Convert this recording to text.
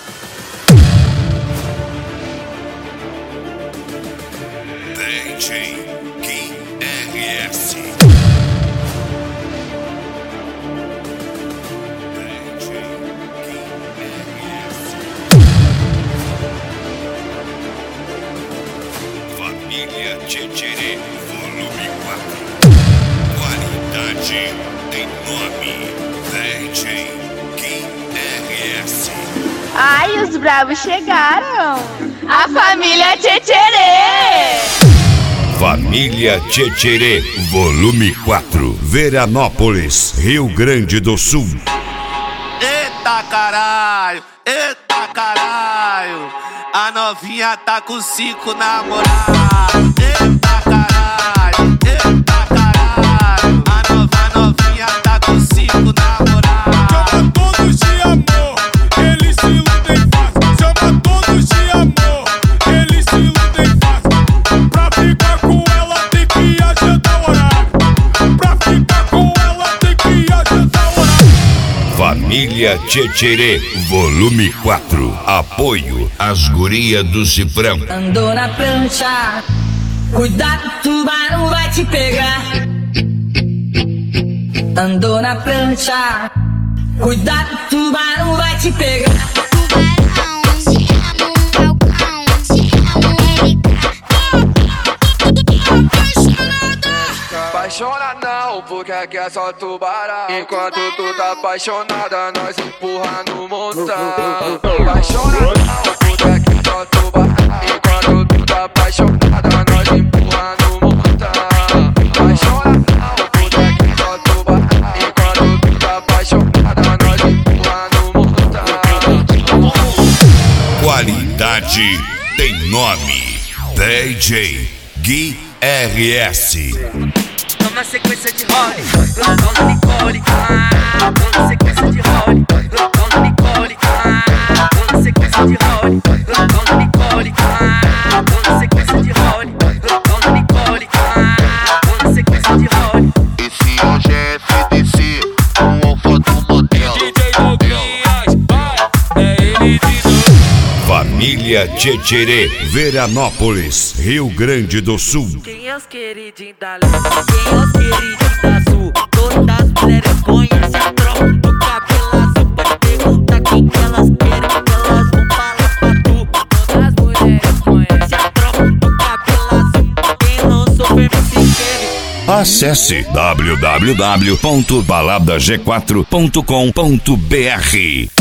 DJ Gui RS. Família Tchetcherê, volume 4. Qualidade tem nome. DJ Gui RS. Ai, os bravos chegaram! A família Tchetcherê! Família Tchetcherê, volume 4. Veranópolis, Rio Grande do Sul. Eita caralho, eita caralho, a novinha tá com 5 namorados. Eita caralho, a novinha tá com 5 namorados. Chama todos de amor, eles se iludem fácil. Chama todos de amor, eles se iludem fácil. Pra ficar com ela tem que agendar horário. Pra ficar com ela tem que agendar horário. Família Tchetcherê, volume 4. Apoio às gurias do Cifrão. Andou na prancha, cuidado, tubarão vai te pegar. Andou na prancha, cuidado, tubarão vai te pegar. Apaixona não, porque aqui é só tubarão. Enquanto tu tá apaixonada, nós empurra no montão. Apaixona não, porque aqui é só tubarão. Enquanto tu tá apaixonada, nós empurra no montão. Apaixona não, porque aqui é só tubarão. Enquanto tu tá apaixonada, nós empurra no montão. Qualidade tem nome. DJ Gui RS. Toma sequência de role, plantão da Nicole. Toma sequência de role, plantão da Nicole. Toma sequência de role, plantão da Nicole. Toma sequência de role, plantão da Nicole. Toma sequência de role. Esse hoje é FDC, com o foto modelo. DJ Douglas, vai, é ele de novo. Família Tchetcherê, Veranópolis, Rio Grande do Sul. Quem é os queridinhos da luz? Quem é os queridinhos da azul? Todas as mulheres conhecem a tropa do cabelo azul. Pode perguntar quem que elas querem, que elas vão falar pra tu. Todas as mulheres conhecem a tropa do cabelo azul. Quem lançou firme se quer. Acesse www.baladag4.com.br.